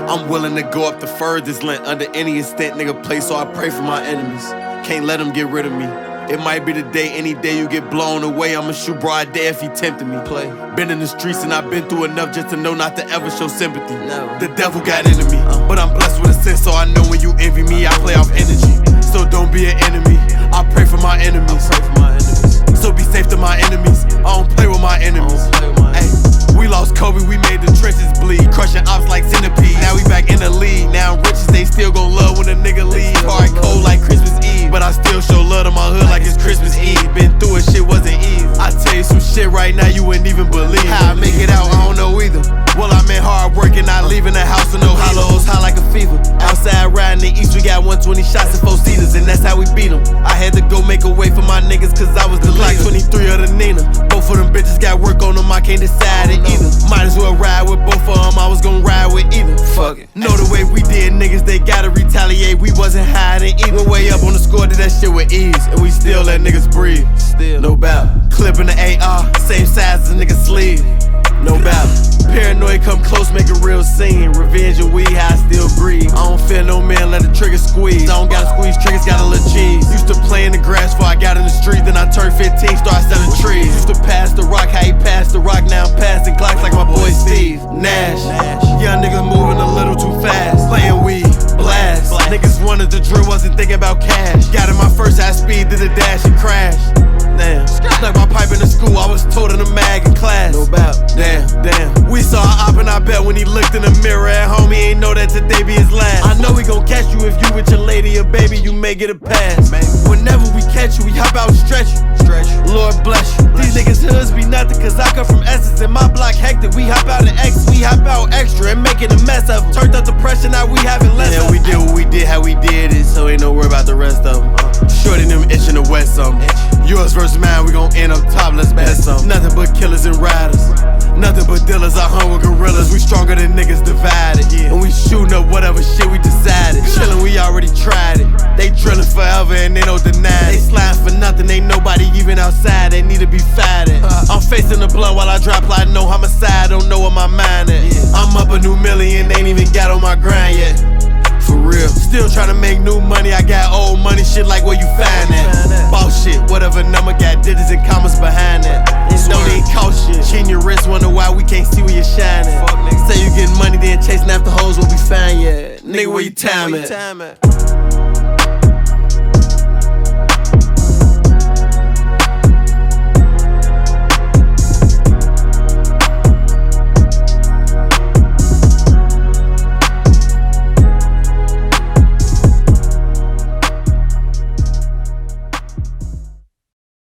I'm willing to go up the furthest length under any extent, nigga, play, so I pray for my enemies. Can't let them get rid of me. It might be the day, any day you get blown away. I'ma shoot broad day if he tempted me. Play. Been in the streets and I've been through enough just to know not to ever show sympathy. No. The devil got into me, but I'm blessed with a sense, so I know when you envy me, I play off energy. So don't be an enemy. I pray for my enemies. So be safe to my enemies. I don't play with my enemies. Ay, we lost Kobe, we made the trenches bleed. Crushing ops like centipede. Now we back in the league. Now riches, they still gon' love when a nigga leave. Hard cold like Christmas Eve, but I still show love to my hood like it's Christmas Eve. Been through it, shit wasn't easy. I tell you some shit right now you wouldn't even believe. How I make it out, I don't know either. Well, I'm in hard work and not leaving the house with no hollows, high like a fever. Outside riding the east, we got 120 shots and 4 seaters, and that's how we beat them. I had to go make a way for my niggas, cause I was the Glock 23 of the Nina. Both of them bitches got work on them, I can't decide it either. Might as well ride with both of them, I was gon' ride with either. Fuck it. Know the way we did niggas, they gotta retaliate. We wasn't hiding either. Way up on the score, did that shit with ease, and we still let niggas breathe. Still, no doubt. Clipping the AR, same size as a nigga's sleeve. No battle. Paranoid come close, make a real scene. Revenge and weed, how I still breathe. I don't fear no man, let the trigger squeeze. I don't gotta squeeze triggers, got a little cheese. Used to play in the grass before I got in the street. Then I turned 15, started selling trees. Used to pass the rock, how he passed the rock. Now I'm passing Glocks like my boy Steve Nash. Young niggas moving a little too fast. Playing weed, blast. Niggas wanted the drill, wasn't thinking about cash. Got in my first high speed, did a dash and crash. Damn, snuck my pipe in the school, I was told in the mag in class. No doubt. Damn. We saw a op and I bet when he looked in the mirror at home, he ain't know that today be his last. I know we gon' catch you if you with your lady or baby, you may get a pass. Whenever we catch you, we hop out and stretch you. Lord bless you. These niggas hoods be nothing, cause I come from Essence and my block hectic. We hop out and X, we hop out extra and making a mess of them. Turned up the pressure, now we having less of them. We did what we did, how we did it, so ain't no worry about the rest of them. Shorty them itching to wet something. Yours versus mine, we gon' end up top, let's bet some. Nothing but killers and riders. Nothing but dealers, I hung with gorillas. We stronger than niggas divided. And we shooting up whatever shit we decided. Chillin', we already tried it. They drillin' forever and they don't deny it. They sliding for nothing, ain't nobody even outside. They need to be fatted. I'm facing the blunt while I drop plotting no homicide. Don't know where my mind at. I'm up a new million, ain't even got on my grind yet. For real. Still tryna make new money, I got old money, shit like where you find that. Boss shit, whatever number got digits and commas behind that. Don't even cost shit. Cheating your wrist, wonder why we can't see where you're shining. Say you getting money, then chasing after hoes, what we find, yeah. Nigga, where you time at?